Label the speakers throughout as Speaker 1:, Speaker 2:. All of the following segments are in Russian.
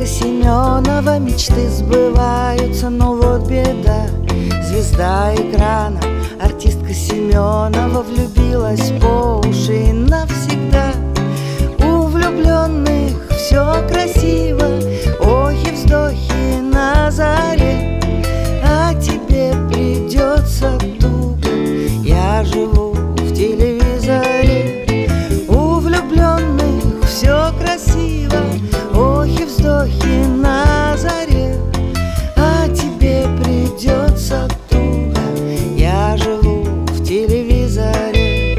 Speaker 1: Артистка Семенова, мечты сбываются, но вот беда. Звезда экрана, артистка Семенова влюбилась по уши и навсегда. У влюбленных все красиво, охи, вздохи на заре, а тебе придется туго, я живу в телевизоре. У влюбленных все красиво, охи, вздохи на заре, а тебе придется туго, я живу в телевизоре.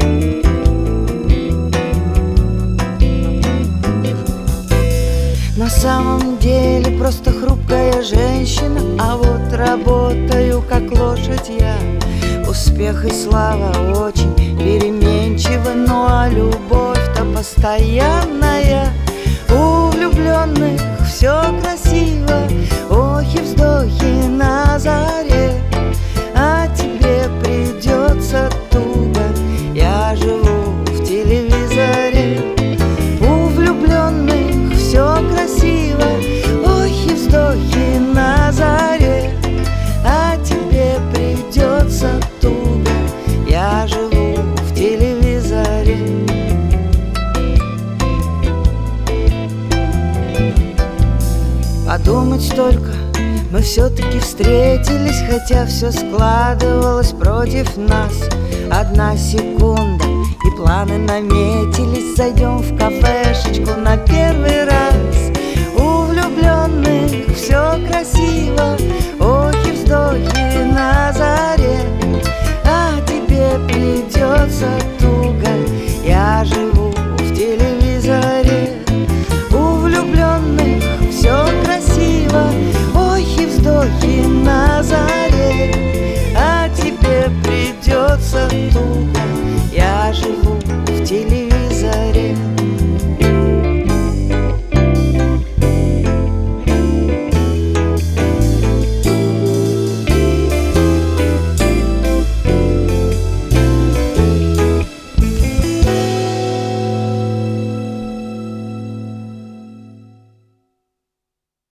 Speaker 1: На самом деле просто хрупкая женщина, а вот работаю как лошадь я. Успех и слава очень переменчивы, ну а любовь-то постоянная. У влюбленных все красиво, охи, вздохи на заре, а тебе придется туго, я живу в телевизоре. У влюбленных все красиво, охи, вздохи на заре, а тебе придется туго, я живу в телевизоре. Подумать только, мы все-таки встретились, хотя все складывалось против нас. Одна секунда, и планы наметились, зайдем в кафешечку на первый раз. У влюбленных все красиво, охи, вздохи на заре,